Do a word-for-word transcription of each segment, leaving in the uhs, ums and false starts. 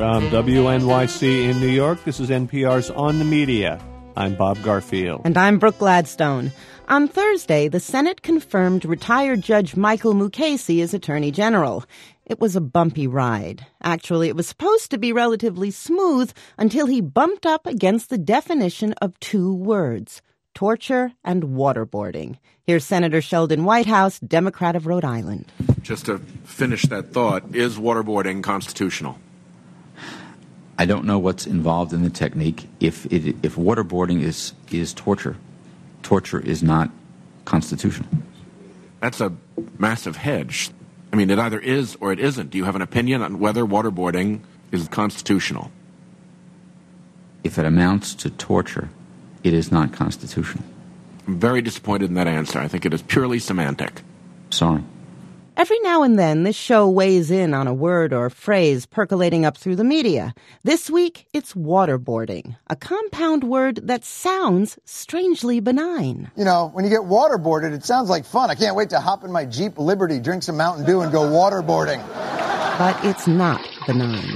From W N Y C in New York, this is N P R's On the Media. I'm Bob Garfield. And I'm Brooke Gladstone. On Thursday, the Senate confirmed retired Judge Michael Mukasey as Attorney General. It was a bumpy ride. Actually, it was supposed to be relatively smooth until he bumped up against the definition of two words: torture and waterboarding. Here's Senator Sheldon Whitehouse, Democrat of Rhode Island. Just to finish that thought, is waterboarding constitutional? I don't know what's involved in the technique. If it, if waterboarding is, is torture, torture is not constitutional. That's a massive hedge. I mean, it either is or it isn't. Do you have an opinion on whether waterboarding is constitutional? If it amounts to torture, it is not constitutional. I'm very disappointed in that answer. I think it is purely semantic. Sorry. Every now and then, this show weighs in on a word or phrase percolating up through the media. This week, it's waterboarding, a compound word that sounds strangely benign. You know, when you get waterboarded, it sounds like fun. I can't wait to hop in my Jeep Liberty, drink some Mountain Dew, and go waterboarding. But it's not benign.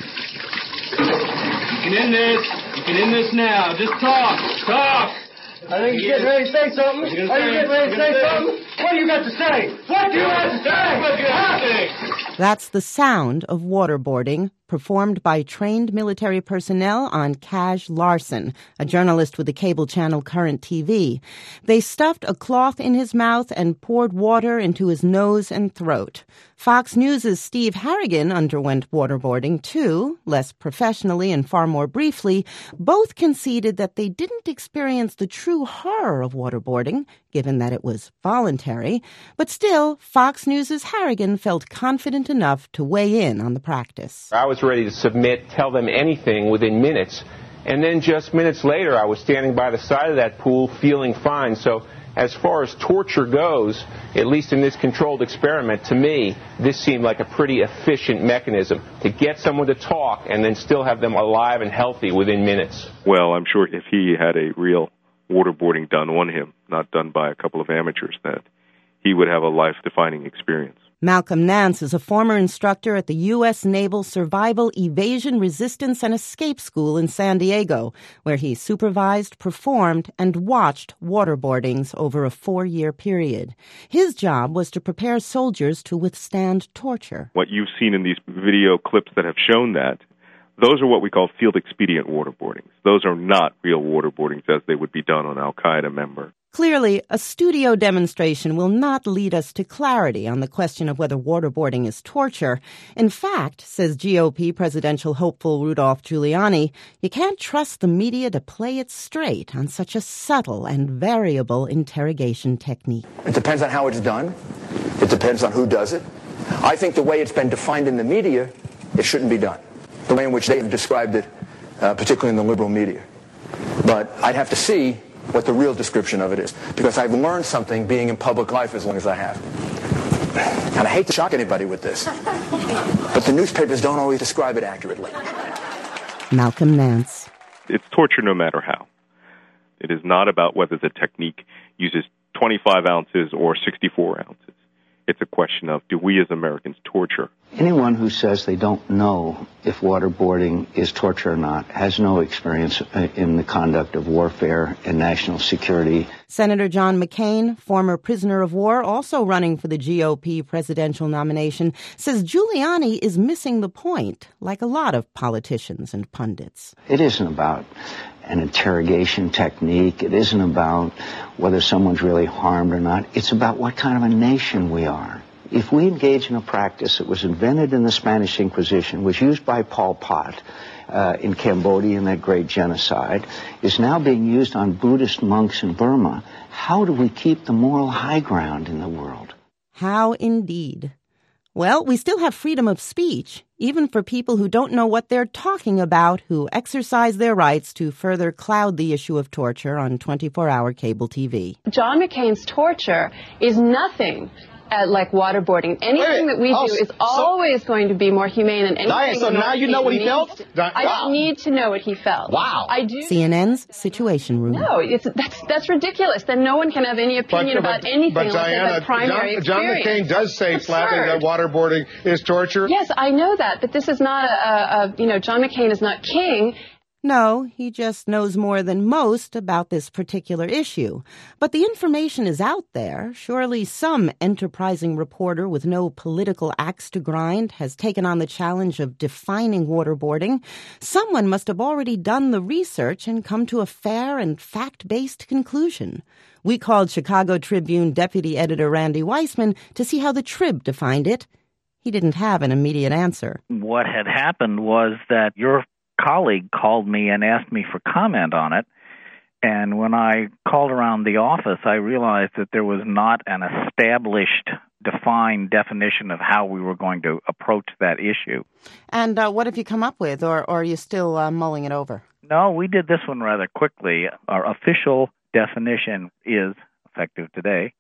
You can end this. You can end this now. Just talk. Talk. I think you're getting ready to say something. Are you getting ready to say something? What do you got to say? What do you have to say? What do you have to say? That's the sound of waterboarding, performed by trained military personnel on Kaj Larson, a journalist with the cable channel Current T V. They stuffed a cloth in his mouth and poured water into his nose and throat. Fox News' Steve Harrigan underwent waterboarding too, less professionally and far more briefly. Both conceded that they didn't experience the true horror of waterboarding, given that it was voluntary. But still, Fox News' Harrigan felt confident enough to weigh in on the practice. I was ready to submit, tell them anything within minutes. And then just minutes later, I was standing by the side of that pool feeling fine. So as far as torture goes, at least in this controlled experiment, to me, this seemed like a pretty efficient mechanism to get someone to talk and then still have them alive and healthy within minutes. Well, I'm sure if he had a real waterboarding done on him, not done by a couple of amateurs, that he would have a life-defining experience. Malcolm Nance is a former instructor at the U S Naval Survival, Evasion, Resistance, and Escape School in San Diego, where he supervised, performed, and watched waterboardings over a four-year period. His job was to prepare soldiers to withstand torture. What you've seen in these video clips that have shown that, those are what we call field expedient waterboardings. Those are not real waterboardings as they would be done on an Al-Qaeda member. Clearly, a studio demonstration will not lead us to clarity on the question of whether waterboarding is torture. In fact, says G O P presidential hopeful Rudolph Giuliani, you can't trust the media to play it straight on such a subtle and variable interrogation technique. It depends on how it's done. It depends on who does it. I think the way it's been defined in the media, it shouldn't be done. The way in which they have described it, uh, particularly in the liberal media. But I'd have to see what the real description of it is, because I've learned something being in public life as long as I have. And I hate to shock anybody with this, but the newspapers don't always describe it accurately. Malcolm Nance. It's torture no matter how. It is not about whether the technique uses twenty-five ounces or sixty-four ounces. It's a question of, do we as Americans torture? Anyone who says they don't know if waterboarding is torture or not has no experience in the conduct of warfare and national security. Senator John McCain, former prisoner of war, also running for the G O P presidential nomination, says Giuliani is missing the point, like a lot of politicians and pundits. It isn't about an interrogation technique. It isn't about whether someone's really harmed or not. It's about what kind of a nation we are. If we engage in a practice that was invented in the Spanish Inquisition, was used by Pol Pot uh, in Cambodia in that great genocide, is now being used on Buddhist monks in Burma, how do we keep the moral high ground in the world? How indeed. Well, we still have freedom of speech, even for people who don't know what they're talking about, who exercise their rights to further cloud the issue of torture on twenty-four hour cable T V. John McCain's torture is nothing at like waterboarding. Anything that we oh, do is so, always going to be more humane than anything. Diane, so now you know what he felt? I wow. don't need to know what he felt. Wow. I do. C N N's Situation Room. No, it's, that's that's ridiculous. Then no one can have any opinion but, about but, anything but unless Diana, they have primary John, John experience. McCain does say Absurd. flatly that waterboarding is torture. Yes, I know that, but this is not a, a, a you know, John McCain is not king. No, he just knows more than most about this particular issue. But the information is out there. Surely some enterprising reporter with no political axe to grind has taken on the challenge of defining waterboarding. Someone must have already done the research and come to a fair and fact-based conclusion. We called Chicago Tribune Deputy Editor Randy Weissman to see how the Trib defined it. He didn't have an immediate answer. What had happened was that your colleague called me and asked me for comment on it, and when I called around the office, I realized that there was not an established, defined definition of how we were going to approach that issue. And uh, what have you come up with, or, or are you still uh, mulling it over? No, we did this one rather quickly. Our official definition is, effective today,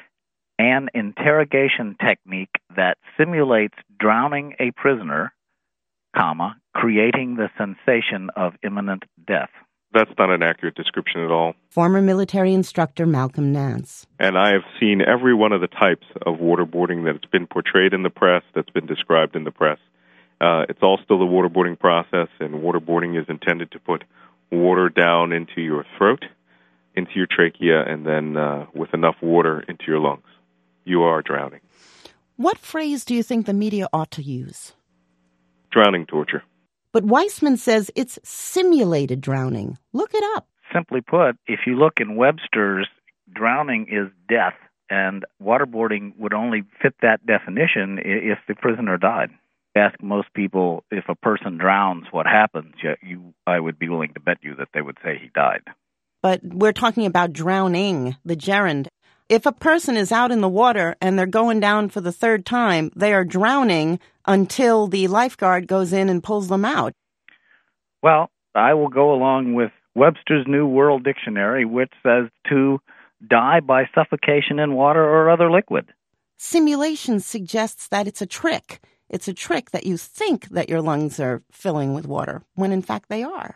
an interrogation technique that simulates drowning a prisoner, comma, creating the sensation of imminent death. That's not an accurate description at all. Former military instructor Malcolm Nance. And I have seen every one of the types of waterboarding that's been portrayed in the press, that's been described in the press. Uh, it's all still the waterboarding process, and waterboarding is intended to put water down into your throat, into your trachea, and then uh, with enough water into your lungs. You are drowning. What phrase do you think the media ought to use? Drowning torture. But Weissman says it's simulated drowning. Look it up. Simply put, if you look in Webster's, drowning is death, and waterboarding would only fit that definition if the prisoner died. Ask most people, if a person drowns, what happens? You, you, I would be willing to bet you that they would say he died. But we're talking about drowning, the gerund. If a person is out in the water and they're going down for the third time, they are drowning until the lifeguard goes in and pulls them out. Well, I will go along with Webster's New World Dictionary, which says to die by suffocation in water or other liquid. Simulation suggests that it's a trick. It's a trick that you think that your lungs are filling with water, when in fact they are.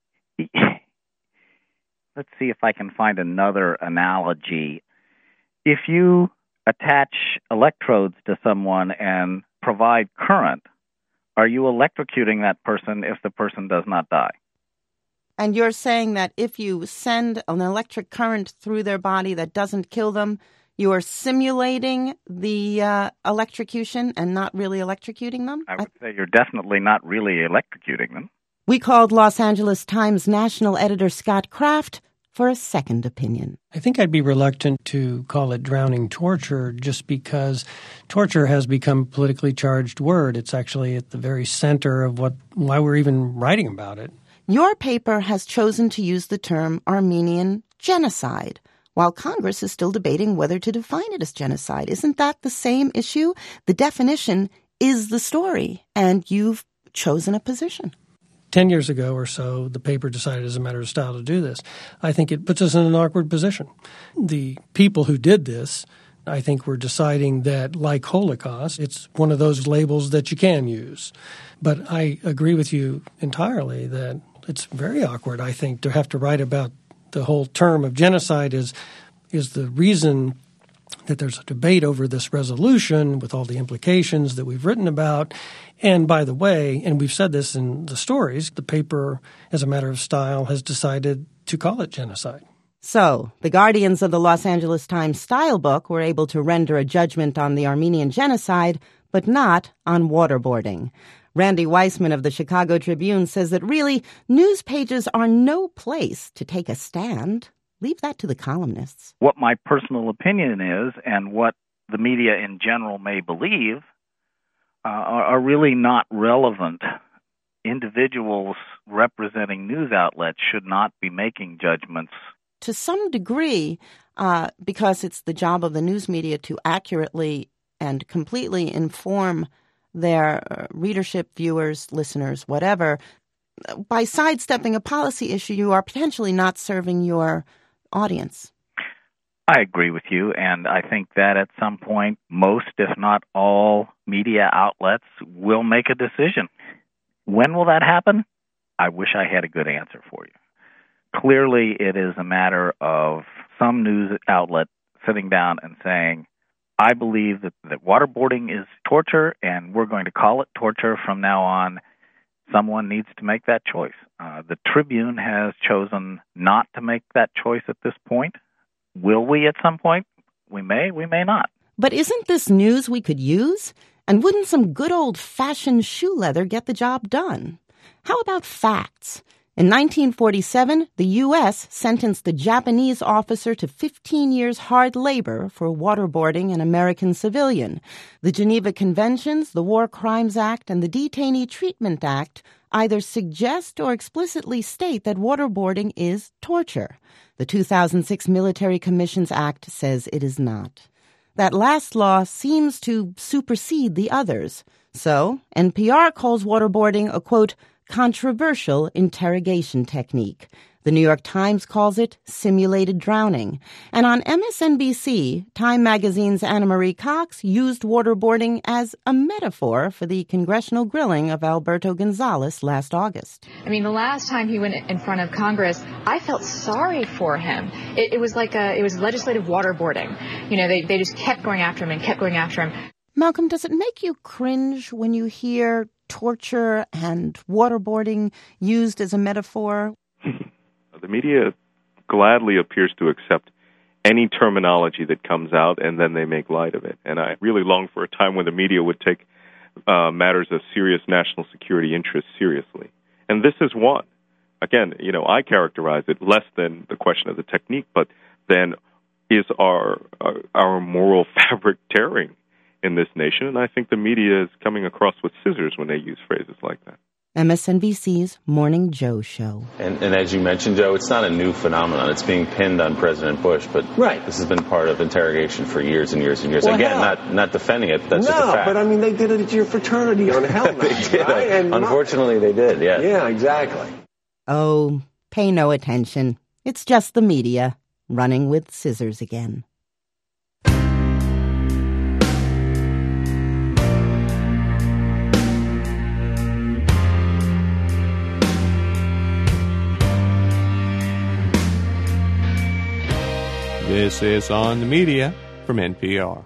Let's see if I can find another analogy. If you attach electrodes to someone and provide current, are you electrocuting that person if the person does not die? And you're saying that if you send an electric current through their body that doesn't kill them, you are simulating the uh, electrocution and not really electrocuting them? I would say you're definitely not really electrocuting them. We called Los Angeles Times national editor Scott Kraft for a second opinion. I think I'd be reluctant to call it drowning torture just because torture has become a politically charged word. It's actually at the very center of what why we're even writing about it. Your paper has chosen to use the term Armenian genocide, while Congress is still debating whether to define it as genocide. Isn't that the same issue? The definition is the story, and you've chosen a position. Ten years ago or so, the paper decided as a matter of style to do this. I think it puts us in an awkward position. The people who did this, I think, were deciding that, like Holocaust, it's one of those labels that you can use. But I agree with you entirely that it's very awkward, I think, to have to write about the whole term of genocide is is the reason that there's a debate over this resolution with all the implications that we've written about. And by the way, and we've said this in the stories, the paper, as a matter of style, has decided to call it genocide. So, the guardians of the Los Angeles Times style book were able to render a judgment on the Armenian genocide, but not on waterboarding. Randy Weissman of the Chicago Tribune says that really, news pages are no place to take a stand. Leave that to the columnists. What my personal opinion is, and what the media in general may believe, uh, are, are really not relevant. Individuals representing news outlets should not be making judgments. To some degree, uh, because it's the job of the news media to accurately and completely inform their uh, readership, viewers, listeners, whatever, by sidestepping a policy issue, you are potentially not serving your audience. I agree with you, and I think that at some point, most, if not all, media outlets will make a decision. When will that happen? I wish I had a good answer for you. Clearly, it is a matter of some news outlet sitting down and saying, I believe that, that waterboarding is torture, and we're going to call it torture from now on. Someone needs to make that choice. Uh, the Tribune has chosen not to make that choice at this point. Will we at some point? We may, we may not. But isn't this news we could use? And wouldn't some good old-fashioned shoe leather get the job done? How about facts? In nineteen forty-seven, the U S sentenced a Japanese officer to fifteen years hard labor for waterboarding an American civilian. The Geneva Conventions, the War Crimes Act, and the Detainee Treatment Act either suggest or explicitly state that waterboarding is torture. The two thousand six Military Commissions Act says it is not. That last law seems to supersede the others. So, N P R calls waterboarding a, quote, controversial interrogation technique. The New York Times calls it simulated drowning. And on M S N B C, Time Magazine's Anna Marie Cox used waterboarding as a metaphor for the congressional grilling of Alberto Gonzales last August. I mean, the last time he went in front of Congress, I felt sorry for him. It, it was like a, it was legislative waterboarding. You know, they, they just kept going after him and kept going after him. Malcolm, does it make you cringe when you hear torture and waterboarding used as a metaphor? The media gladly appears to accept any terminology that comes out, and then they make light of it. And I really long for a time when the media would take uh, matters of serious national security interest seriously. And this is one. Again, you know, I characterize it less than the question of the technique, but then is our our, our moral fabric tearing in this nation? And I think the media is coming across with scissors when they use phrases like that. M S N B C's Morning Joe Show. And, and as you mentioned, Joe, it's not a new phenomenon. It's being pinned on President Bush, but right. This has been part of interrogation for years and years and years. Well, Again, hell. not not defending it, that's no, just a fact. But I mean, they did it at your fraternity on Hell Night, They did. right? And Unfortunately, they did, yes. Yeah, exactly. Oh, pay no attention. It's just the media running with scissors again. This is On the Media from N P R.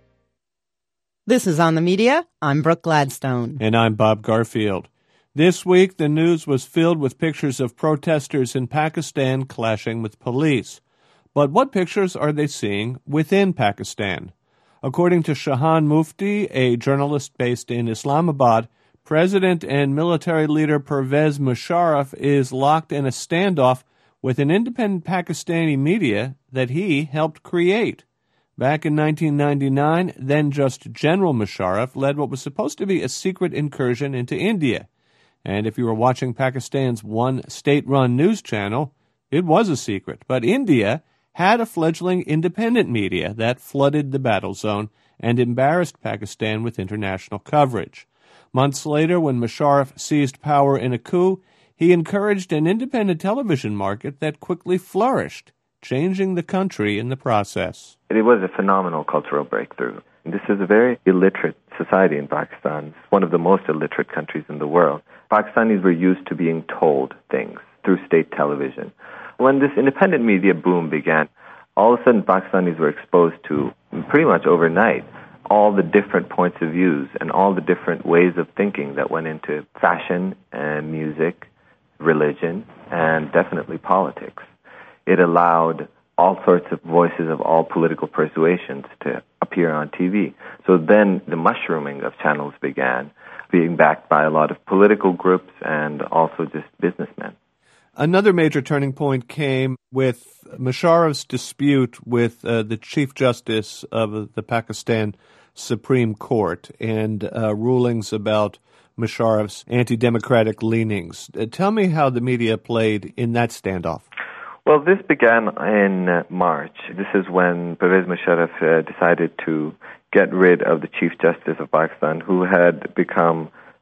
This is On the Media. I'm Brooke Gladstone. And I'm Bob Garfield. This week, the news was filled with pictures of protesters in Pakistan clashing with police. But what pictures are they seeing within Pakistan? According to Shahan Mufti, a journalist based in Islamabad, President and military leader Pervez Musharraf is locked in a standoff with an independent Pakistani media that he helped create. Back in nineteen ninety-nine, then just General Musharraf led what was supposed to be a secret incursion into India. And if you were watching Pakistan's one state-run news channel, it was a secret. But India had a fledgling independent media that flooded the battle zone and embarrassed Pakistan with international coverage. Months later, when Musharraf seized power in a coup, he encouraged an independent television market that quickly flourished, changing the country in the process. It was a phenomenal cultural breakthrough. This is a very illiterate society in Pakistan. It's one of the most illiterate countries in the world. Pakistanis were used to being told things through state television. When this independent media boom began, all of a sudden Pakistanis were exposed to, pretty much overnight, all the different points of views and all the different ways of thinking that went into fashion and music, religion, and definitely politics. It allowed all sorts of voices of all political persuasions to appear on T V. So then the mushrooming of channels began, being backed by a lot of political groups and also just businessmen. Another major turning point came with Musharraf's dispute with uh, the Chief Justice of the Pakistan Supreme Court and uh, rulings about Musharraf's anti-democratic leanings. Uh, tell me how the media played in that standoff. Well, this began in uh, March. This is when Pervez Musharraf uh, decided to get rid of the Chief Justice of Pakistan, who had become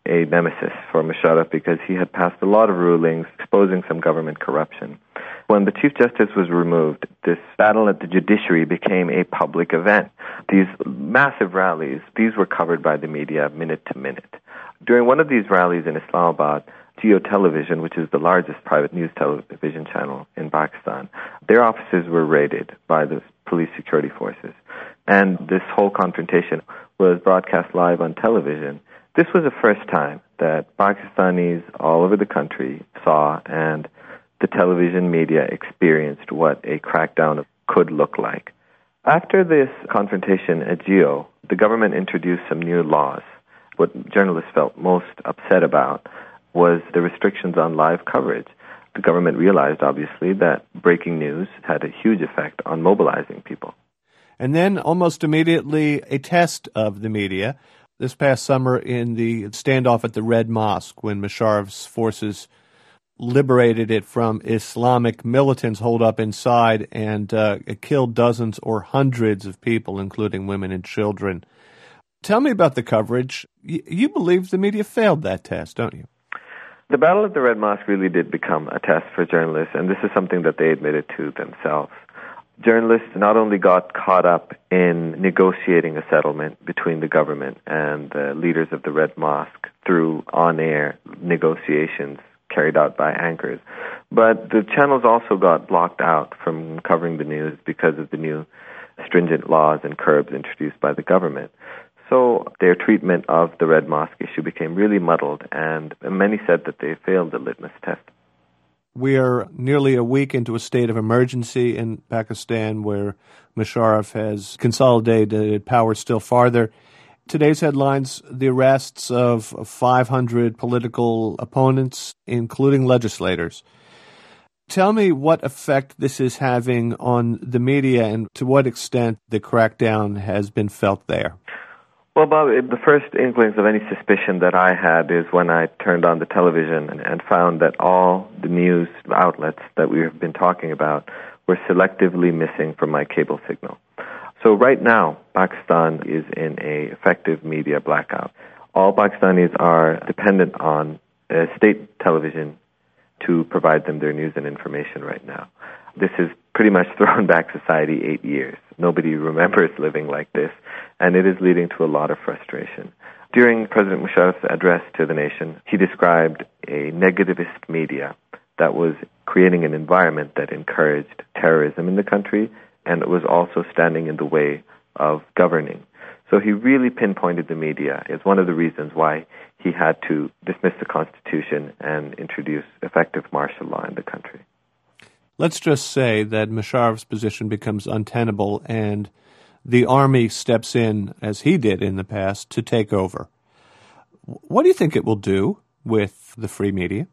a nemesis for Musharraf because he had passed a lot of rulings exposing some government corruption. When the Chief Justice was removed, this battle at the judiciary became a public event. These massive rallies, these were covered by the media minute to minute. During one of these rallies in Islamabad, Jio Television, which is the largest private news television channel in Pakistan, their offices were raided by the police security forces. And this whole confrontation was broadcast live on television. This was the first time that Pakistanis all over the country saw and the television media experienced what a crackdown could look like. After this confrontation at Jio, the government introduced some new laws. What journalists felt most upset about was the restrictions on live coverage. The government realized, obviously, that breaking news had a huge effect on mobilizing people. And then almost immediately a test of the media. This past summer in the standoff at the Red Mosque when Musharraf's forces liberated it from Islamic militants holed up inside and uh, killed dozens or hundreds of people, including women and children. Tell me about the coverage. Y- you believe the media failed that test, don't you? The Battle at the Red Mosque really did become a test for journalists, and this is something that they admitted to themselves. Journalists not only got caught up in negotiating a settlement between the government and the leaders of the Red Mosque through on-air negotiations carried out by anchors, but the channels also got blocked out from covering the news because of the new stringent laws and curbs introduced by the government. So their treatment of the Red Mosque issue became really muddled, and many said that they failed the litmus test. We are nearly a week into a state of emergency in Pakistan where Musharraf has consolidated power still farther. Today's headlines, the arrests of five hundred political opponents, including legislators. Tell me what effect this is having on the media and to what extent the crackdown has been felt there. Well, Bob, the first inklings of any suspicion that I had is when I turned on the television and, and found that all the news outlets that we have been talking about were selectively missing from my cable signal. So right now, Pakistan is in a effective media blackout. All Pakistanis are dependent on uh, state television to provide them their news and information right now. This has pretty much thrown back society eight years. Nobody remembers living like this, and it is leading to a lot of frustration. During President Musharraf's address to the nation, he described a negativist media that was creating an environment that encouraged terrorism in the country, and it was also standing in the way of governing. So he really pinpointed the media as one of the reasons why he had to dismiss the Constitution and introduce effective martial law in the country. Let's just say that Musharraf's position becomes untenable and the army steps in, as he did in the past, to take over. What do you think it will do with the free media?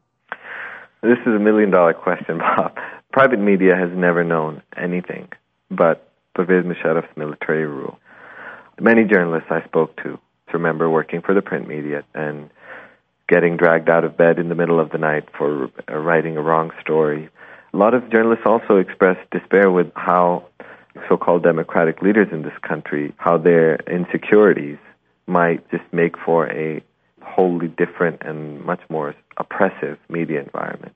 This is a million-dollar question, Bob. Private media has never known anything but Pervez Musharraf's military rule. Many journalists I spoke to remember working for the print media and getting dragged out of bed in the middle of the night for writing a wrong story. A lot of journalists also expressed despair with how so-called democratic leaders in this country, how their insecurities might just make for a wholly different and much more oppressive media environment.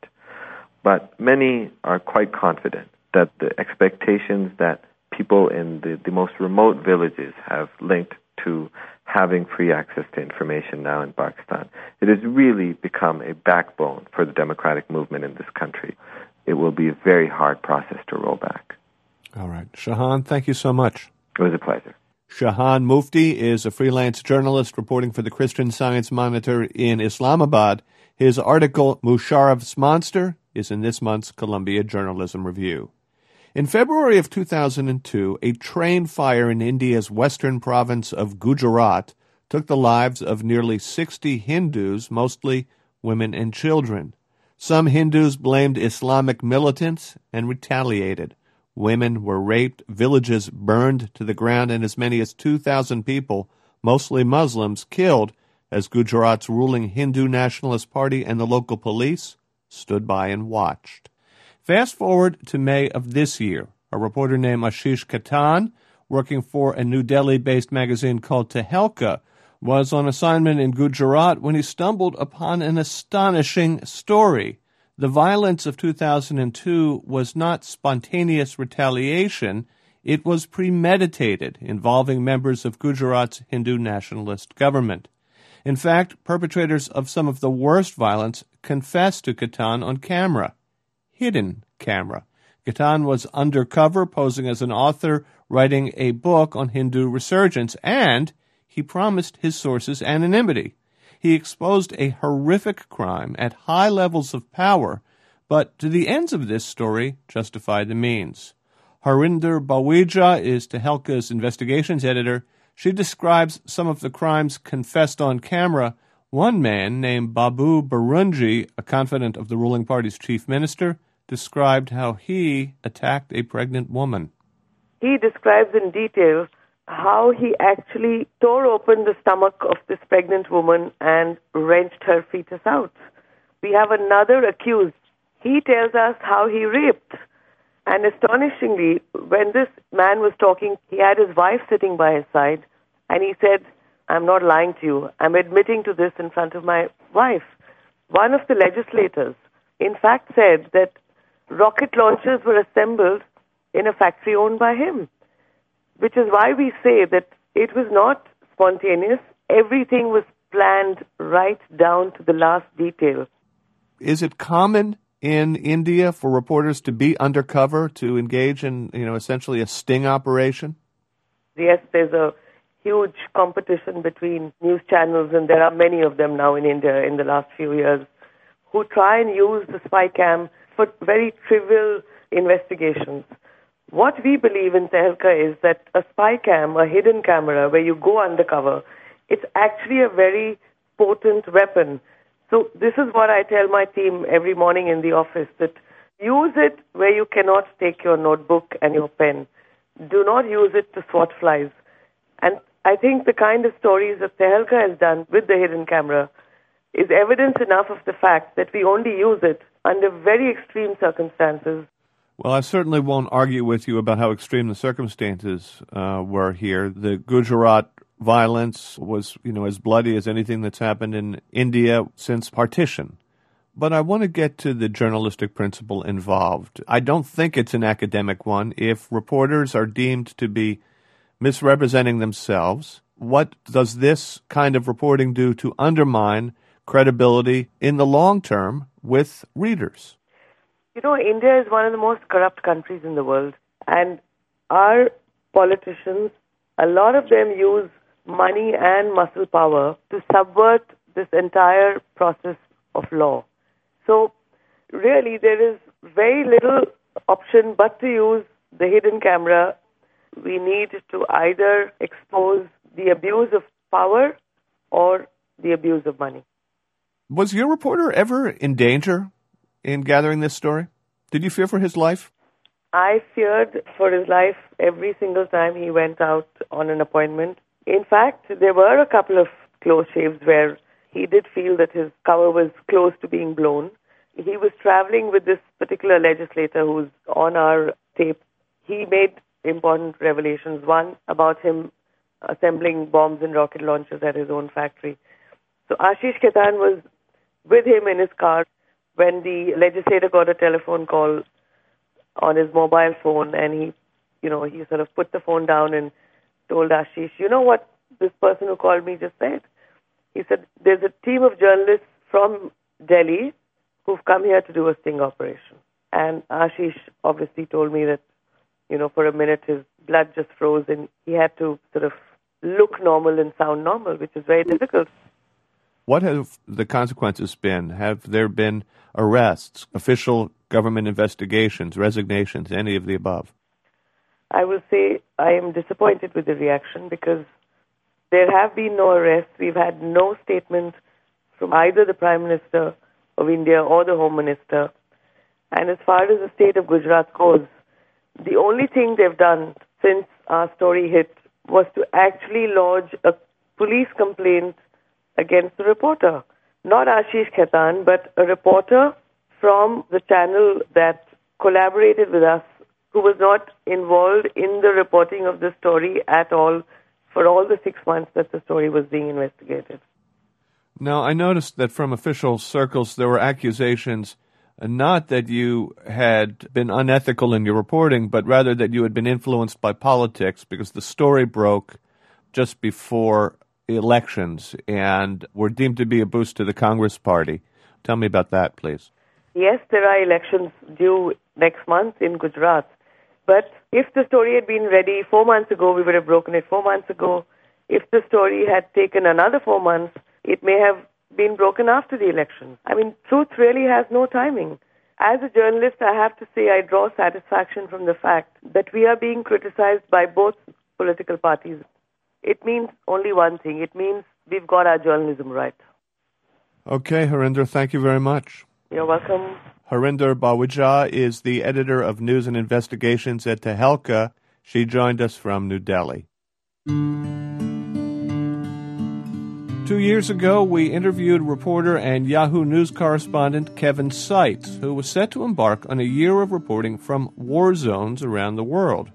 But many are quite confident that the expectations that people in the, the most remote villages have linked to having free access to information now in Pakistan, it has really become a backbone for the democratic movement in this country. It will be a very hard process to roll back. All right. Shahan, thank you so much. It was a pleasure. Shahan Mufti is a freelance journalist reporting for the Christian Science Monitor in Islamabad. His article, Musharraf's Monster, is in this month's Columbia Journalism Review. In February of two thousand two, a train fire in India's western province of Gujarat took the lives of nearly sixty Hindus, mostly women and children. Some Hindus blamed Islamic militants and retaliated. Women were raped, villages burned to the ground, and as many as two thousand people, mostly Muslims, killed as Gujarat's ruling Hindu Nationalist Party and the local police stood by and watched. Fast forward to May of this year. A reporter named Ashish Khaitan, working for a New Delhi-based magazine called Tehelka, was on assignment in Gujarat when he stumbled upon an astonishing story. The violence of two thousand two was not spontaneous retaliation. It was premeditated, involving members of Gujarat's Hindu nationalist government. In fact, perpetrators of some of the worst violence confessed to Ketan on camera. Hidden camera. Ketan was undercover, posing as an author, writing a book on Hindu resurgence, and he promised his sources anonymity. He exposed a horrific crime at high levels of power, but to the ends of this story justify the means. Harinder Bawija is Tehelka's investigations editor. She describes some of the crimes confessed on camera. One man named Babu Barunji, a confidant of the ruling party's chief minister, described how he attacked a pregnant woman. He describes in detail how he actually tore open the stomach of this pregnant woman and wrenched her fetus out. We have another accused. He tells us how he raped. And astonishingly, when this man was talking, he had his wife sitting by his side, and he said, "I'm not lying to you. I'm admitting to this in front of my wife." One of the legislators, in fact, said that rocket launchers were assembled in a factory owned by him, which is why we say that it was not spontaneous. Everything was planned right down to the last detail. Is it common in India for reporters to be undercover, to engage in, you know, essentially a sting operation? Yes, there's a huge competition between news channels, and there are many of them now in India in the last few years, who try and use the spy cam for very trivial investigations. What we believe in Tehelka is that a spy cam, a hidden camera where you go undercover, it's actually a very potent weapon. So this is what I tell my team every morning in the office, that use it where you cannot take your notebook and your pen. Do not use it to swat flies. And I think the kind of stories that Tehelka has done with the hidden camera is evidence enough of the fact that we only use it under very extreme circumstances. Well, I certainly won't argue with you about how extreme the circumstances uh, were here. The Gujarat violence was, you know, as bloody as anything that's happened in India since partition. But I want to get to the journalistic principle involved. I don't think it's an academic one. If reporters are deemed to be misrepresenting themselves, what does this kind of reporting do to undermine credibility in the long term with readers? You know, India is one of the most corrupt countries in the world, and our politicians, a lot of them use money and muscle power to subvert this entire process of law. So, really, there is very little option but to use the hidden camera. We need to either expose the abuse of power or the abuse of money. Was your reporter ever in danger in gathering this story? Did you fear for his life? I feared for his life every single time he went out on an appointment. In fact, there were a couple of close shaves where he did feel that his cover was close to being blown. He was traveling with this particular legislator who's on our tape. He made important revelations. One, about him assembling bombs and rocket launchers at his own factory. So Ashish Ketan was with him in his car when the legislator got a telephone call on his mobile phone, and he, you know, he sort of put the phone down and told Ashish, "You know what this person who called me just said?" He said, "There's a team of journalists from Delhi who've come here to do a sting operation." And Ashish obviously told me that, you know, for a minute his blood just froze and he had to sort of look normal and sound normal, which is very difficult. What have the consequences been? Have there been arrests, official government investigations, resignations, any of the above? I will say I am disappointed with the reaction because there have been no arrests. We've had no statement from either the Prime Minister of India or the Home Minister. And as far as the state of Gujarat goes, the only thing they've done since our story hit was to actually lodge a police complaint against the reporter. Not Ashish Ketan, but a reporter from the channel that collaborated with us, who was not involved in the reporting of the story at all for all the six months that the story was being investigated. Now, I noticed that from official circles there were accusations, uh, not that you had been unethical in your reporting, but rather that you had been influenced by politics because the story broke just before elections and were deemed to be a boost to the Congress Party. Tell me about that, please. Yes, there are elections due next month in Gujarat. But if the story had been ready four months ago, we would have broken it four months ago. If the story had taken another four months, it may have been broken after the election. I mean, truth really has no timing. As a journalist, I have to say I draw satisfaction from the fact that we are being criticized by both political parties. It means only one thing. It means we've got our journalism right. Okay, Harinder, thank you very much. You're welcome. Harinder Bawija is the editor of News and Investigations at Tehelka. She joined us from New Delhi. Two years ago, we interviewed reporter and Yahoo News correspondent Kevin Seitz, who was set to embark on a year of reporting from war zones around the world,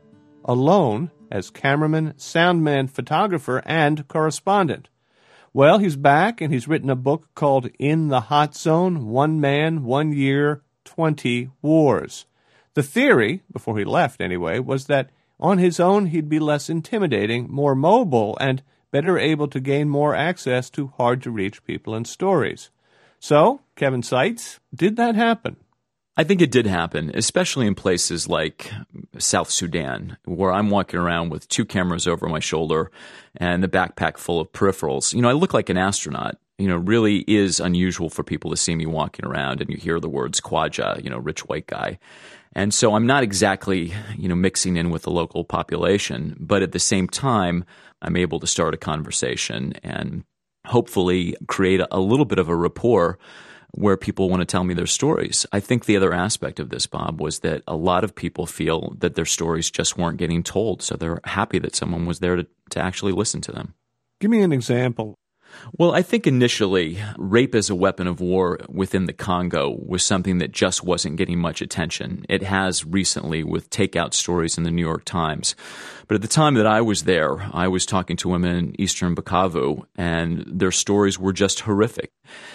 alone as cameraman, soundman, photographer, and correspondent. Well, he's back, and he's written a book called In the Hot Zone, One Man, One Year, Twenty Wars. The theory, before he left anyway, was that on his own he'd be less intimidating, more mobile, and better able to gain more access to hard-to-reach people and stories. So, Kevin Seitz, did that happen? I think it did happen, especially in places like South Sudan, where I'm walking around with two cameras over my shoulder and a backpack full of peripherals. You know, I look like an astronaut. You know, really is unusual for people to see me walking around and you hear the words Khwaja, you know, rich white guy. And so I'm not exactly, you know, mixing in with the local population, but at the same time, I'm able to start a conversation and hopefully create a little bit of a rapport where people want to tell me their stories. I think the other aspect of this, Bob, was that a lot of people feel that their stories just weren't getting told, so they're happy that someone was there to, to actually listen to them. Give me an example. Well, I think initially, rape as a weapon of war within the Congo was something that just wasn't getting much attention. It has recently with takeout stories in the New York Times. But at the time that I was there, I was talking to women in eastern Bukavu, and their stories were just horrific.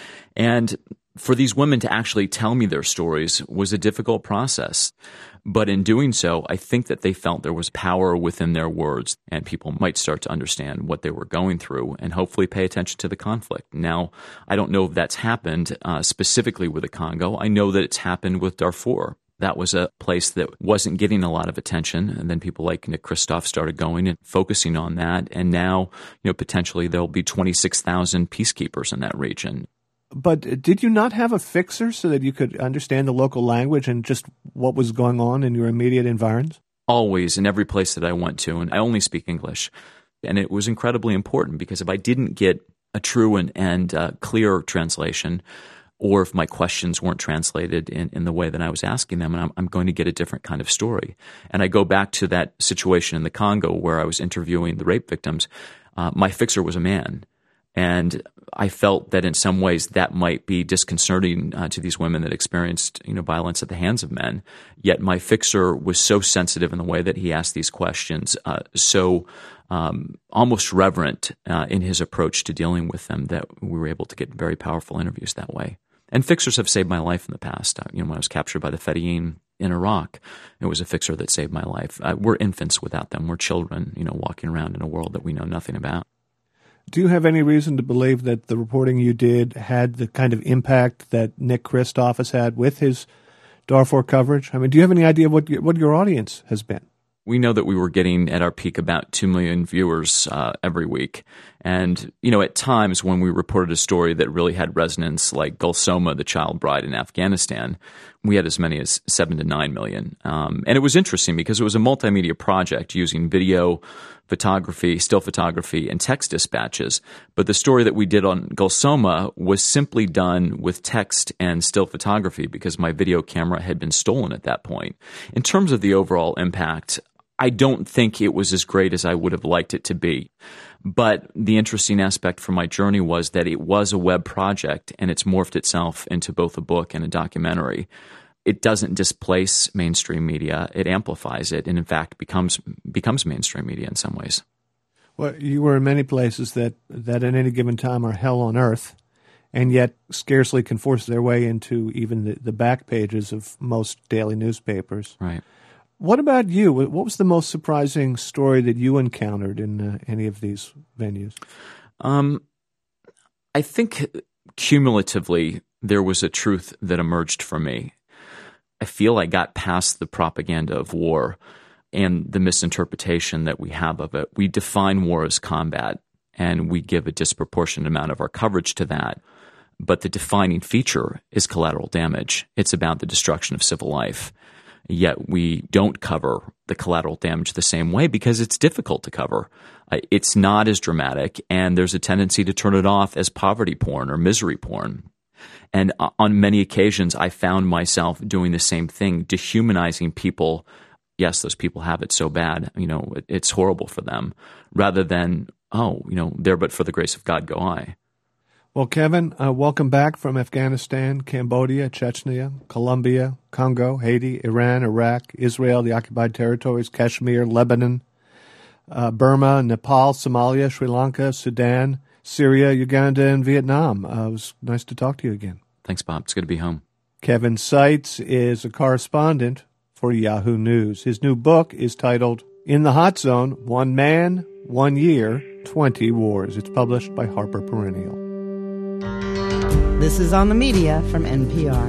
And for these women to actually tell me their stories was a difficult process. But in doing so, I think that they felt there was power within their words, and people might start to understand what they were going through and hopefully pay attention to the conflict. Now, I don't know if that's happened uh, specifically with the Congo. I know that it's happened with Darfur. That was a place that wasn't getting a lot of attention, and then people like Nick Kristof started going and focusing on that, and now, you know, potentially there'll be twenty-six thousand peacekeepers in that region. But did you not have a fixer so that you could understand the local language and just what was going on in your immediate environs? Always, in every place that I went to, and I only speak English. And it was incredibly important because if I didn't get a true and, and uh, clear translation, or if my questions weren't translated in, in the way that I was asking them, and I'm, I'm going to get a different kind of story. And I go back to that situation in the Congo where I was interviewing the rape victims. Uh, my fixer was a man. And I felt that in some ways that might be disconcerting uh, to these women that experienced, you know, violence at the hands of men. Yet my fixer was so sensitive in the way that he asked these questions, uh, so um, almost reverent uh, in his approach to dealing with them, that we were able to get very powerful interviews that way. And fixers have saved my life in the past. Uh, you know, when I was captured by the Fedayeen in Iraq, it was a fixer that saved my life. Uh, we're infants without them. We're children, you know, walking around in a world that we know nothing about. Do you have any reason to believe that the reporting you did had the kind of impact that Nick Kristof has had with his Darfur coverage? I mean, do you have any idea what your, what your audience has been? We know that we were getting at our peak about two million viewers uh, every week. And, you know, at times when we reported a story that really had resonance, like Gulsoma, the child bride in Afghanistan, we had as many as seven to nine million. Um, and it was interesting because it was a multimedia project using video, photography, still photography, and text dispatches. But the story that we did on Gulsoma was simply done with text and still photography because my video camera had been stolen at that point. In terms of the overall impact, I don't think it was as great as I would have liked it to be. But the interesting aspect for my journey was that it was a web project, and it's morphed itself into both a book and a documentary. It doesn't displace mainstream media. It amplifies it, and in fact becomes becomes mainstream media in some ways. Well, you were in many places that, that at any given time are hell on earth, and yet scarcely can force their way into even the, the back pages of most daily newspapers. Right. What about you? What was the most surprising story that you encountered in uh, any of these venues? Um, I think cumulatively there was a truth that emerged for me. I feel I got past the propaganda of war and the misinterpretation that we have of it. We define war as combat, and we give a disproportionate amount of our coverage to that. But the defining feature is collateral damage. It's about the destruction of civil life. Yet we don't cover the collateral damage the same way because it's difficult to cover. It's not as dramatic, and there's a tendency to turn it off as poverty porn or misery porn. And on many occasions, I found myself doing the same thing, dehumanizing people. Yes, those people have it so bad, you know, it's horrible for them, rather than, oh, you know, there but for the grace of God go I. Well, Kevin, uh, welcome back from Afghanistan, Cambodia, Chechnya, Colombia, Congo, Haiti, Iran, Iraq, Israel, the occupied territories, Kashmir, Lebanon, uh, Burma, Nepal, Somalia, Sri Lanka, Sudan, Syria, Uganda, and Vietnam. Uh, it was nice to talk to you again. Thanks, Bob. It's good to be home. Kevin Seitz is a correspondent for Yahoo News. His new book is titled In the Hot Zone, One Man, One Year, twenty Wars. It's published by Harper Perennial. This is On the Media from N P R.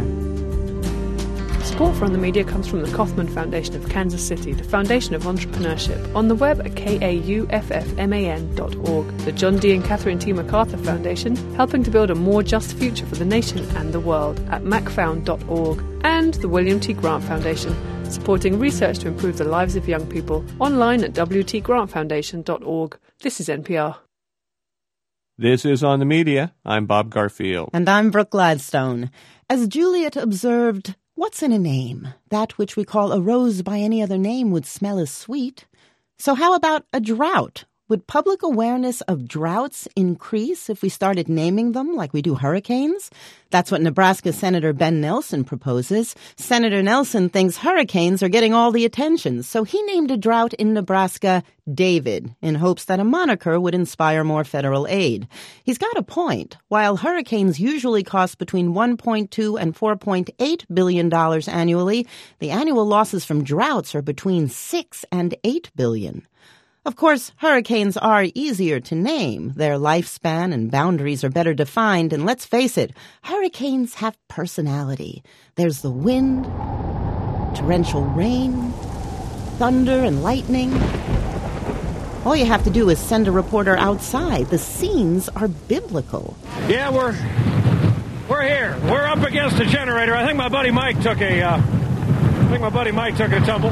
Support for On the Media comes from the Kauffman Foundation of Kansas City, the foundation of entrepreneurship, on the web at K A U F F M A N dot org. The John D. and Catherine T. MacArthur Foundation, helping to build a more just future for the nation and the world at mac found dot org. And the William T. Grant Foundation, supporting research to improve the lives of young people, online at w t grant foundation dot org. This is N P R. This is On the Media. I'm Bob Garfield. And I'm Brooke Gladstone. As Juliet observed, what's in a name? That which we call a rose by any other name would smell as sweet. So how about a drought? Would public awareness of droughts increase if we started naming them like we do hurricanes? That's what Nebraska Senator Ben Nelson proposes. Senator Nelson thinks hurricanes are getting all the attention, so he named a drought in Nebraska David in hopes that a moniker would inspire more federal aid. He's got a point. While hurricanes usually cost between one point two and four point eight billion dollars annually, the annual losses from droughts are between six and eight billion dollars. Of course, hurricanes are easier to name. Their lifespan and boundaries are better defined, and let's face it, hurricanes have personality. There's the wind, torrential rain, thunder and lightning. All you have to do is send a reporter outside. The scenes are biblical. Yeah, we're we're here. We're up against a generator. I think my buddy Mike took a uh, I think my buddy Mike took a tumble.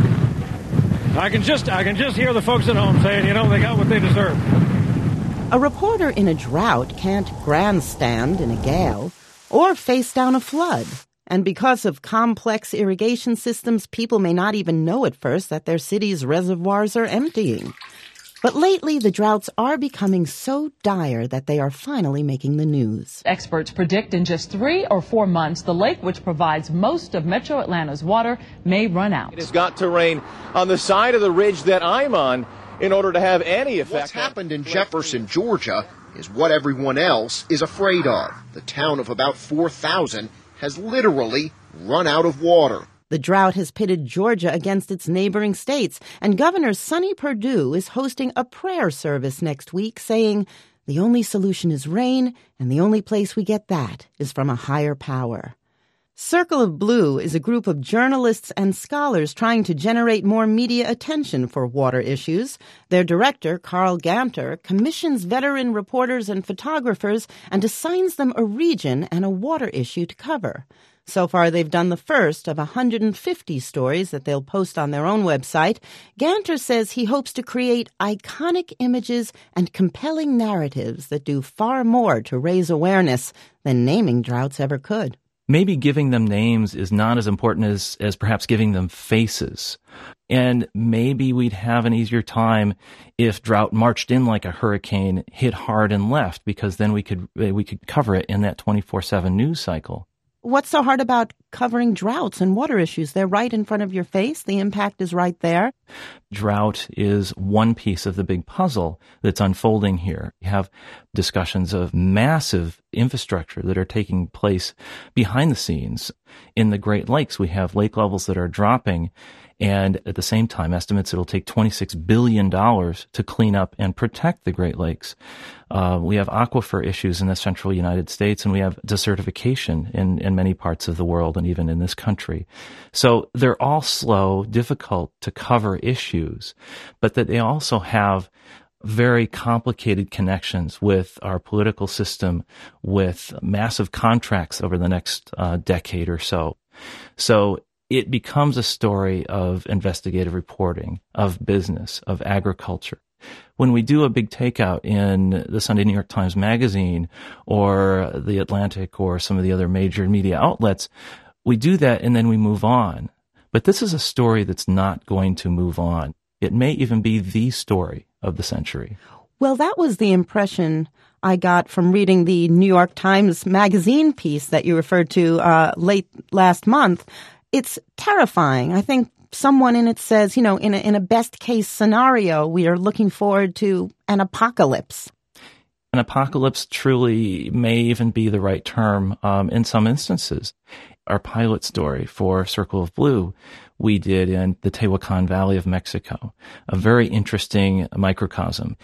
I can just I can just hear the folks at home saying, you know, they got what they deserve. A reporter in a drought can't grandstand in a gale or face down a flood. And because of complex irrigation systems, people may not even know at first that their city's reservoirs are emptying. But lately, the droughts are becoming so dire that they are finally making the news. Experts predict in just three or four months, the lake, which provides most of Metro Atlanta's water, may run out. It has got to rain on the side of the ridge that I'm on in order to have any effect. What's happened in Jefferson, Georgia, is what everyone else is afraid of. The town of about four thousand has literally run out of water. The drought has pitted Georgia against its neighboring states, and Governor Sonny Perdue is hosting a prayer service next week saying, the only solution is rain, and the only place we get that is from a higher power. Circle of Blue is a group of journalists and scholars trying to generate more media attention for water issues. Their director, Carl Ganter, commissions veteran reporters and photographers and assigns them a region and a water issue to cover. So far, they've done the first of one hundred fifty stories that they'll post on their own website. Ganter says he hopes to create iconic images and compelling narratives that do far more to raise awareness than naming droughts ever could. Maybe giving them names is not as important as, as perhaps giving them faces. And maybe we'd have an easier time if drought marched in like a hurricane, hit hard and left, because then we could we could cover it in that twenty-four seven news cycle. What's so hard about covering droughts and water issues? They're right in front of your face. The impact is right there. Drought is one piece of the big puzzle that's unfolding here. You have discussions of massive infrastructure that are taking place behind the scenes. In the Great Lakes, we have lake levels that are dropping, and at the same time, estimates it'll take twenty-six billion dollars to clean up and protect the Great Lakes. Uh, we have aquifer issues in the central United States, and we have desertification in, in many parts of the world and even in this country. So they're all slow, difficult to cover issues, but that they also have very complicated connections with our political system, with massive contracts over the next uh, decade or so. So it becomes a story of investigative reporting, of business, of agriculture. When we do a big takeout in the Sunday New York Times Magazine or the Atlantic or some of the other major media outlets, we do that and then we move on. But this is a story that's not going to move on. It may even be the story of the century. Well, that was the impression I got from reading the New York Times Magazine piece that you referred to uh, late last month. It's terrifying. I think someone in it says, you know, in a, in a best case scenario, we are looking forward to an apocalypse. An apocalypse truly may even be the right term um, in some instances. Our pilot story for Circle of Blue we did in the Tehuacan Valley of Mexico, a very interesting microcosm.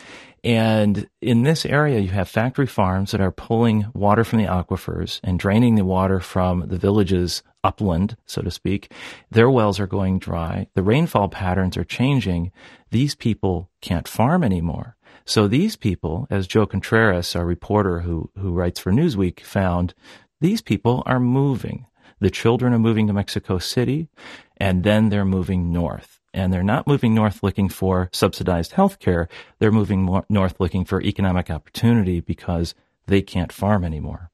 And in this area, you have factory farms that are pulling water from the aquifers and draining the water from the villages upland, so to speak. Their wells are going dry. The rainfall patterns are changing. These people can't farm anymore. So these people, as Joe Contreras, our reporter who, who writes for Newsweek, found, these people are moving. The children are moving to Mexico City, and then they're moving north. And they're not moving north looking for subsidized health care. They're moving more north looking for economic opportunity because they can't farm anymore.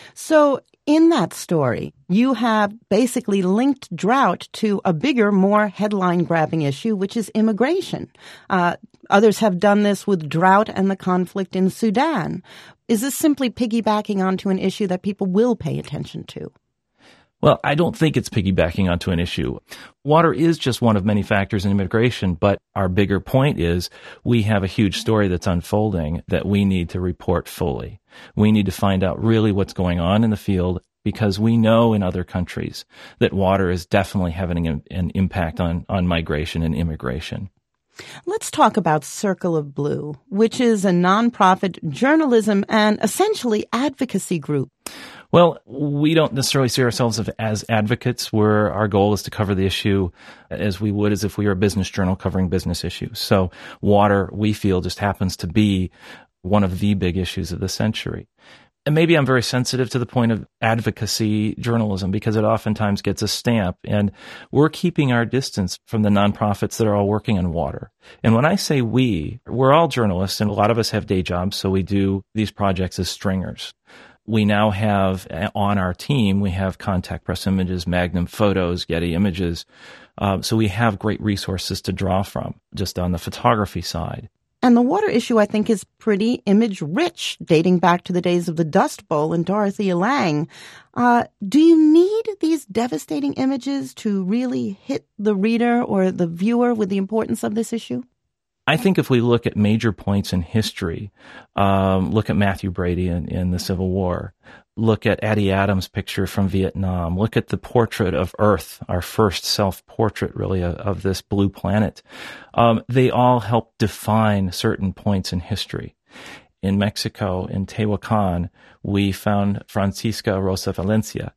So in that story, you have basically linked drought to a bigger, more headline-grabbing issue, which is immigration. Uh, others have done this with drought and the conflict in Sudan. Is this simply piggybacking onto an issue that people will pay attention to? Well, I don't think it's piggybacking onto an issue. Water is just one of many factors in immigration, but our bigger point is we have a huge story that's unfolding that we need to report fully. We need to find out really what's going on in the field because we know in other countries that water is definitely having an, an impact on, on migration and immigration. Let's talk about Circle of Blue, which is a nonprofit journalism and essentially advocacy group. Well, we don't necessarily see ourselves as advocates, where our goal is to cover the issue as we would as if we were a business journal covering business issues. So water, we feel, just happens to be one of the big issues of the century. And maybe I'm very sensitive to the point of advocacy journalism because it oftentimes gets a stamp. And we're keeping our distance from the nonprofits that are all working on water. And when I say we, we're all journalists, and a lot of us have day jobs, so we do these projects as stringers. We now have on our team, we have Contact Press Images, Magnum Photos, Getty Images. Uh, so we have great resources to draw from just on the photography side. And the water issue, I think, is pretty image-rich, dating back to the days of the Dust Bowl and Dorothea Lange. Uh, do you need these devastating images to really hit the reader or the viewer with the importance of this issue? I think if we look at major points in history, um, look at Matthew Brady in, in the Civil War, look at Addie Adams' picture from Vietnam, look at the portrait of Earth, our first self-portrait really of, of this blue planet. Um, they all help define certain points in history. In Mexico, in Tehuacan, we found Francisca Rosa Valencia,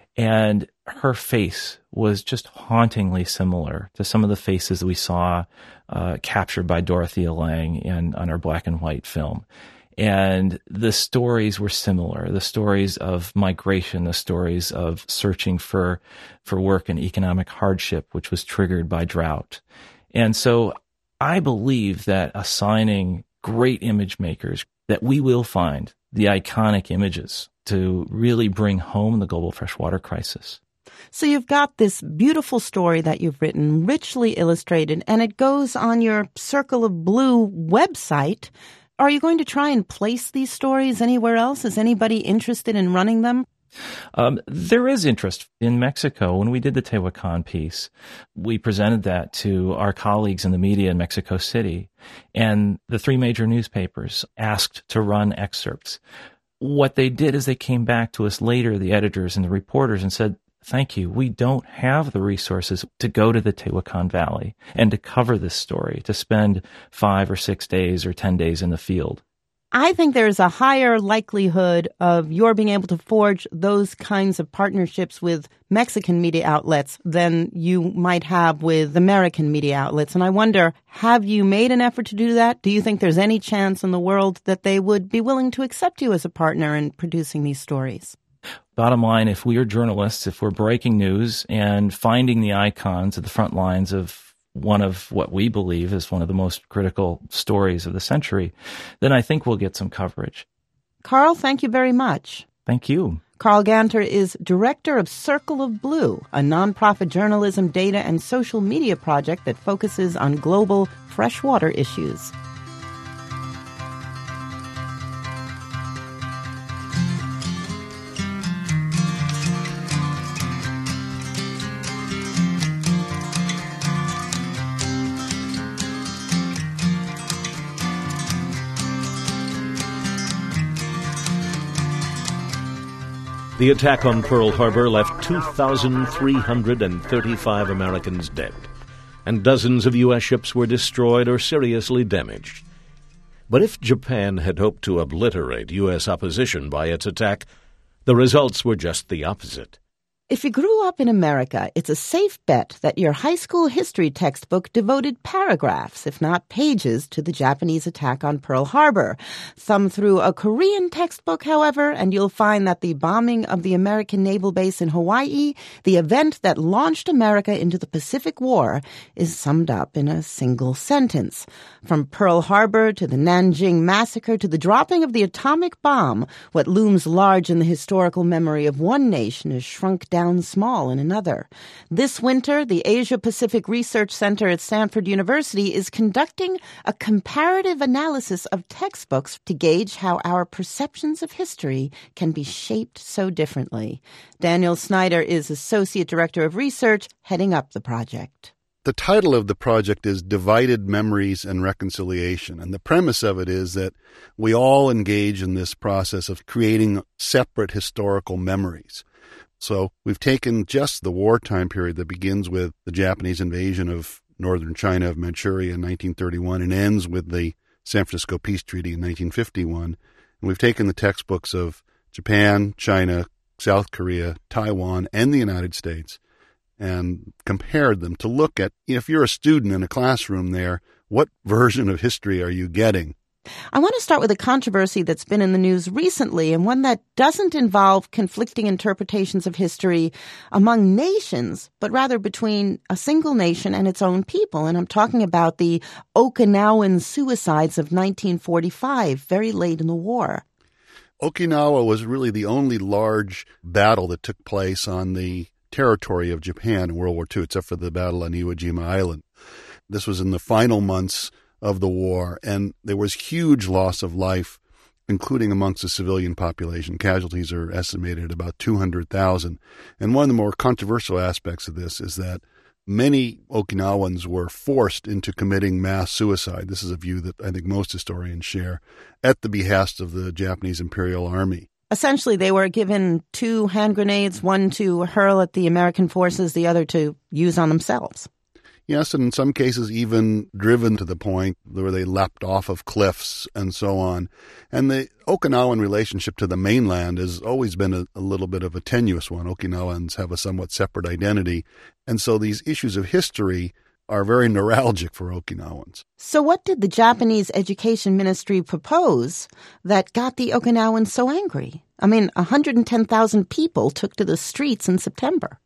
and her face was just hauntingly similar to some of the faces that we saw uh, captured by Dorothea Lange in, on our black and white film. And the stories were similar, the stories of migration, the stories of searching for, for work and economic hardship, which was triggered by drought. And so I believe that assigning great image makers, that we will find the iconic images to really bring home the global freshwater crisis. So you've got this beautiful story that you've written, richly illustrated, and it goes on your Circle of Blue website. Are you going to try and place these stories anywhere else? Is anybody interested in running them? Um, there is interest in Mexico. When we did the Tehuacan piece, we presented that to our colleagues in the media in Mexico City, and the three major newspapers asked to run excerpts. What they did is they came back to us later, the editors and the reporters, and said, thank you. We don't have the resources to go to the Tehuacan Valley and to cover this story, to spend five or six days or ten days in the field. I think there's a higher likelihood of your being able to forge those kinds of partnerships with Mexican media outlets than you might have with American media outlets. And I wonder, have you made an effort to do that? Do you think there's any chance in the world that they would be willing to accept you as a partner in producing these stories? Bottom line, if we are journalists, if we're breaking news and finding the icons at the front lines of one of what we believe is one of the most critical stories of the century, then I think we'll get some coverage. Carl, thank you very much. Thank you. Carl Ganter is director of Circle of Blue, a nonprofit journalism, data, and social media project that focuses on global freshwater issues. The attack on Pearl Harbor left two thousand three hundred thirty-five Americans dead, and dozens of U S ships were destroyed or seriously damaged. But if Japan had hoped to obliterate U S opposition by its attack, the results were just the opposite. If you grew up in America, it's a safe bet that your high school history textbook devoted paragraphs, if not pages, to the Japanese attack on Pearl Harbor. Thumb through a Korean textbook, however, and you'll find that the bombing of the American naval base in Hawaii, the event that launched America into the Pacific War, is summed up in a single sentence. From Pearl Harbor to the Nanjing Massacre to the dropping of the atomic bomb, what looms large in the historical memory of one nation is shrunk down down small in another. This winter, the Asia Pacific Research Center at Stanford University is conducting a comparative analysis of textbooks to gauge how our perceptions of history can be shaped so differently. Daniel Snyder is Associate Director of Research, heading up the project. The title of the project is Divided Memories and Reconciliation, and the premise of it is that we all engage in this process of creating separate historical memories. So we've taken just the wartime period that begins with the Japanese invasion of northern China, of Manchuria in nineteen thirty-one, and ends with the San Francisco Peace Treaty in nineteen fifty-one. And we've taken the textbooks of Japan, China, South Korea, Taiwan, and the United States and compared them to look at, if you're a student in a classroom there, what version of history are you getting? I want to start with a controversy that's been in the news recently, and one that doesn't involve conflicting interpretations of history among nations, but rather between a single nation and its own people. And I'm talking about the Okinawan suicides of nineteen forty-five, very late in the war. Okinawa was really the only large battle that took place on the territory of Japan in World War Two, except for the battle on Iwo Jima Island. This was in the final months of the war, and there was huge loss of life, including amongst the civilian population. Casualties are estimated at about two hundred thousand. And one of the more controversial aspects of this is that many Okinawans were forced into committing mass suicide. This is a view that I think most historians share, at the behest of the Japanese Imperial Army. Essentially, they were given two hand grenades, one to hurl at the American forces, the other to use on themselves. Yes, and in some cases even driven to the point where they leapt off of cliffs and so on. And the Okinawan relationship to the mainland has always been a, a little bit of a tenuous one. Okinawans have a somewhat separate identity. And so these issues of history are very neuralgic for Okinawans. So what did the Japanese Education Ministry propose that got the Okinawans so angry? I mean, one hundred ten thousand people took to the streets in September.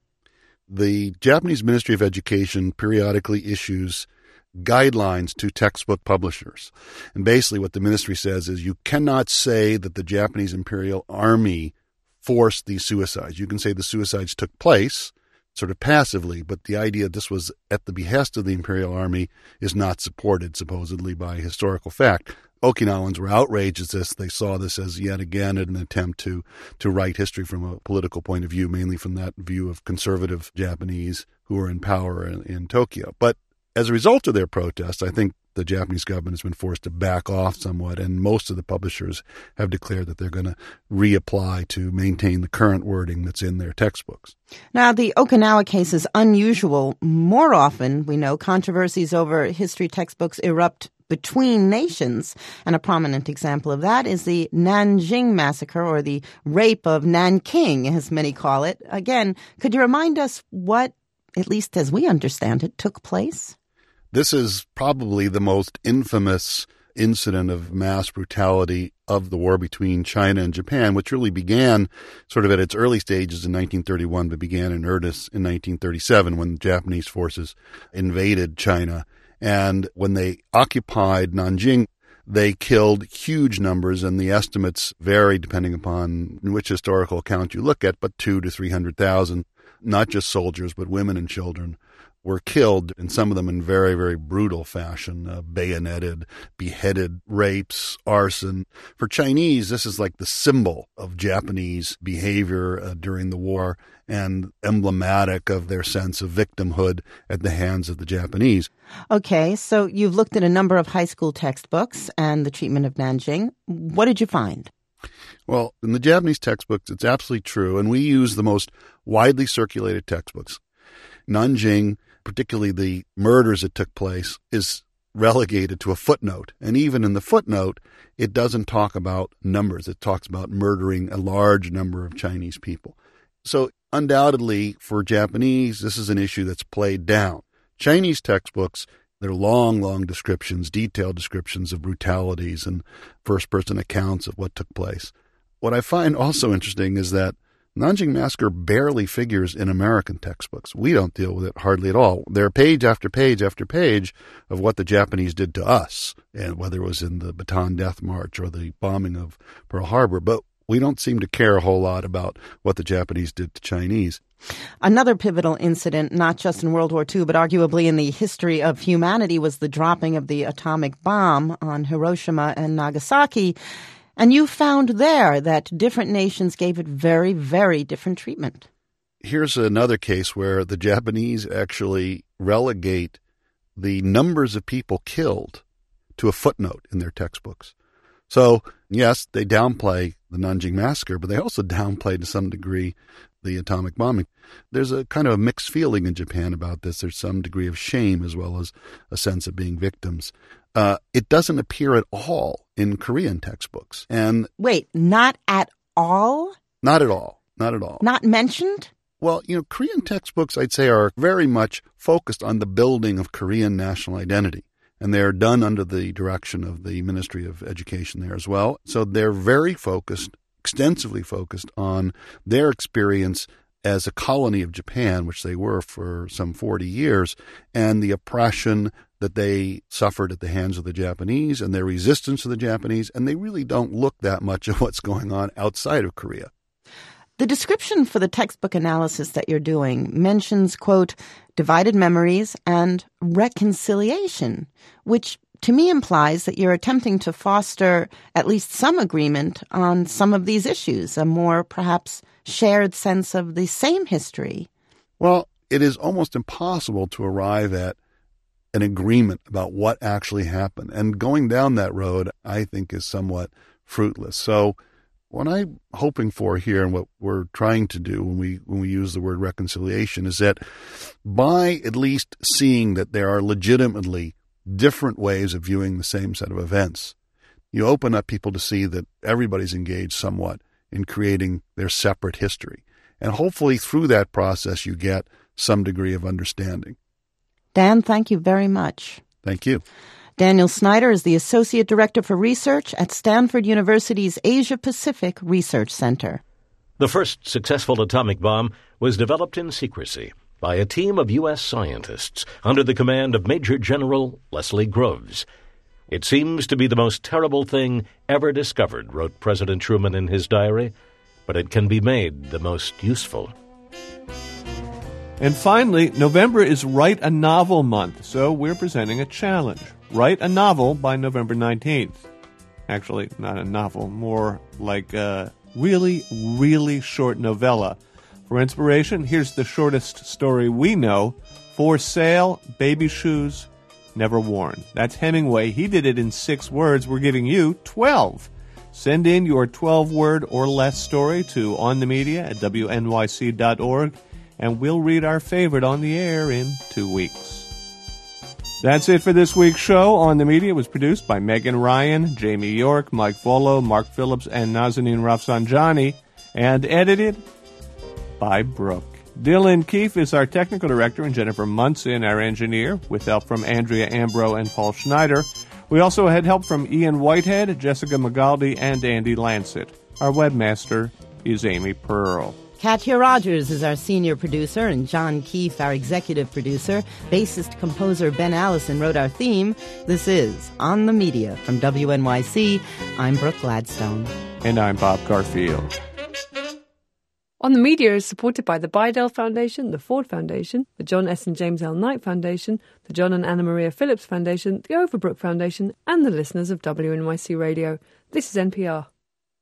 The Japanese Ministry of Education periodically issues guidelines to textbook publishers. And basically what the ministry says is you cannot say that the Japanese Imperial Army forced these suicides. You can say the suicides took place sort of passively, but the idea that this was at the behest of the Imperial Army is not supported, supposedly, by historical fact. Okinawans were outraged at this. They saw this as yet again an attempt to, to write history from a political point of view, mainly from that view of conservative Japanese who are in power in, in Tokyo. But as a result of their protests, I think the Japanese government has been forced to back off somewhat, and most of the publishers have declared that they're going to reapply to maintain the current wording that's in their textbooks. Now, the Okinawa case is unusual. More often, we know, controversies over history textbooks erupt between nations, and a prominent example of that is the Nanjing Massacre, or the rape of Nanking, as many call it. Again, could you remind us what, at least as we understand it, took place? This is probably the most infamous incident of mass brutality of the war between China and Japan, which really began sort of at its early stages in nineteen thirty-one, but began in earnest in nineteen thirty-seven when Japanese forces invaded China. And when they occupied Nanjing, they killed huge numbers, and the estimates vary depending upon which historical account you look at, but two to three hundred thousand, not just soldiers, but women and children, were killed, and some of them in very, very brutal fashion, uh, bayoneted, beheaded, rapes, arson. For Chinese, this is like the symbol of Japanese behavior uh, during the war and emblematic of their sense of victimhood at the hands of the Japanese. Okay, so you've looked at a number of high school textbooks and the treatment of Nanjing. What did you find? Well, in the Japanese textbooks, it's absolutely true, and we use the most widely circulated textbooks. Nanjing, particularly the murders that took place, is relegated to a footnote. And even in the footnote, it doesn't talk about numbers. It talks about murdering a large number of Chinese people. So undoubtedly, for Japanese, this is an issue that's played down. Chinese textbooks, they're long, long descriptions, detailed descriptions of brutalities and first-person accounts of what took place. What I find also interesting is that Nanjing Massacre barely figures in American textbooks. We don't deal with it hardly at all. There are page after page after page of what the Japanese did to us, and whether it was in the Bataan Death March or the bombing of Pearl Harbor, but we don't seem to care a whole lot about what the Japanese did to Chinese. Another pivotal incident, not just in World War Two, but arguably in the history of humanity, was the dropping of the atomic bomb on Hiroshima and Nagasaki. And you found there that different nations gave it very, very different treatment. Here's another case where the Japanese actually relegate the numbers of people killed to a footnote in their textbooks. So, yes, they downplay the Nanjing Massacre, but they also downplay to some degree the atomic bombing. There's a kind of a mixed feeling in Japan about this. There's some degree of shame as well as a sense of being victims. Uh, it doesn't appear at all in Korean textbooks. And wait, not at all? Not at all. Not at all. Not mentioned? Well, you know, Korean textbooks, I'd say, are very much focused on the building of Korean national identity. And they're done under the direction of the Ministry of Education there as well. So they're very focused, extensively focused on their experience as a colony of Japan, which they were for some forty years, and the oppression that they suffered at the hands of the Japanese and their resistance to the Japanese, and they really don't look that much at what's going on outside of Korea. The description for the textbook analysis that you're doing mentions, quote, divided memories and reconciliation, which to me implies that you're attempting to foster at least some agreement on some of these issues, a more perhaps shared sense of the same history. Well, it is almost impossible to arrive at an agreement about what actually happened. And going down that road, I think, is somewhat fruitless. So what I'm hoping for here and what we're trying to do when we when we use the word reconciliation is that by at least seeing that there are legitimately different ways of viewing the same set of events, you open up people to see that everybody's engaged somewhat in creating their separate history. And hopefully through that process you get some degree of understanding. Dan, thank you very much. Thank you. Daniel Snyder is the Associate Director for Research at Stanford University's Asia Pacific Research Center. The first successful atomic bomb was developed in secrecy by a team of U S scientists under the command of Major General Leslie Groves. It seems to be the most terrible thing ever discovered, wrote President Truman in his diary, but it can be made the most useful. And finally, November is Write a Novel Month, so we're presenting a challenge. Write a novel by November nineteenth. Actually, not a novel, more like a really, really short novella. For inspiration, here's the shortest story we know, For Sale, Baby Shoes, Never Worn. That's Hemingway. He did it in six words. We're giving you twelve. Send in your twelve-word or less story to onthemedia at w n y c dot org, and we'll read our favorite on the air in two weeks. That's it for this week's show. On the Media was produced by Megan Ryan, Jamie York, Mike Volo, Mark Phillips, and Nazanin Rafsanjani, and edited by Brooke. Dylan Keefe is our technical director, and Jennifer Munson, our engineer, with help from Andrea Ambro and Paul Schneider. We also had help from Ian Whitehead, Jessica Magaldi, and Andy Lancet. Our webmaster is Amy Pearl. Katya Rogers is our senior producer, and John Keefe, our executive producer. Bassist-composer Ben Allison wrote our theme. This is On the Media from W N Y C. I'm Brooke Gladstone. And I'm Bob Garfield. On the Media is supported by the Bidell Foundation, the Ford Foundation, the John S. and James L. Knight Foundation, the John and Anna Maria Phillips Foundation, the Overbrook Foundation, and the listeners of W N Y C Radio. This is N P R.